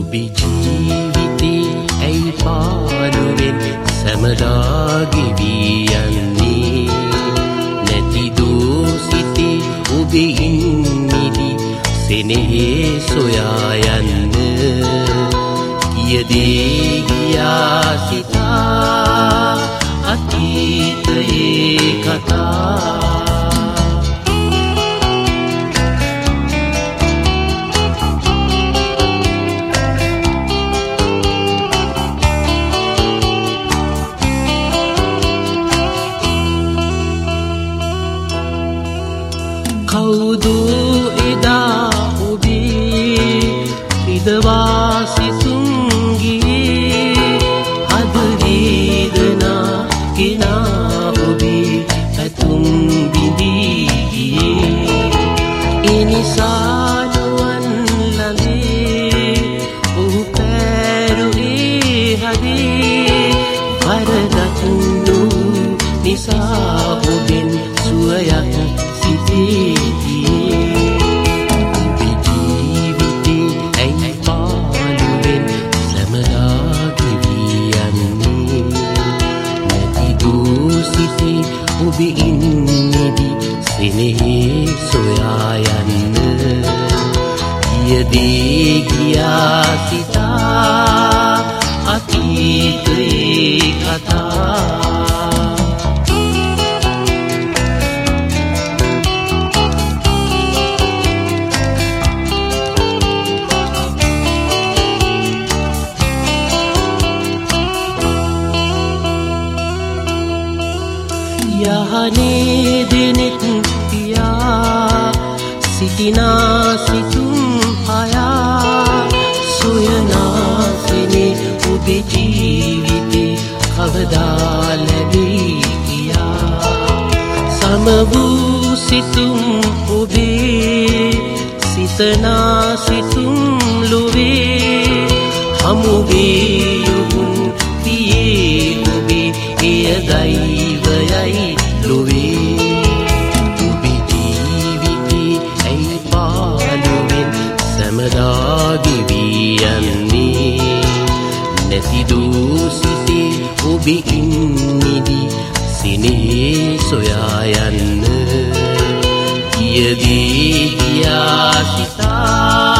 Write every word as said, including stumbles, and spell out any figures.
ඔබේ ජීවිතේ ඇයි පාළුවෙන් සැමලා ගෙවී යන්නේ නැති දෝසිතේ ඔබේ ඉන්නිදි සෙනෙහේ සොයා යන්න කියදේ ගියා සිතා අතීතයේ කතා කවුද එදා ඔබේ හිදවා සිසුන්ගේ අද වේදනා ගෙනා ඔබේ ඇතුම් බිඳී ගියේ එනිසා නුවන් ළඟේ ඔහු පැරුවේ හදේ වරදක් නිසා ඔබෙන් සුවයක් සිතේ ඔබේ ඉන්නෙදි සෙනෙහේ සොයා යන්න කියදේ ගියා සිතා අතීතයේ කතා යහනේ දෙනෙත් පියා සිටිනා සිතුම් අයා සොයනාසනේ ඔබේ ජීවිතේ කවදා ලැබී කියා සම වූ සිතුම් ඔබේ සිතනා සිතුම් ලොවේ හමුවේ යොමුන් පියේ ඔබේ එය දෛවයයි ලොවේ ඔබේ ජීවිතේ ඇයි පාළුවෙන් සැමලා ගෙවී යන්නේ නැති දෝසිතේ ඔබේ ඉන්නිදි සෙනෙහේ සොයා යන්න කියදේ ගියා සිතා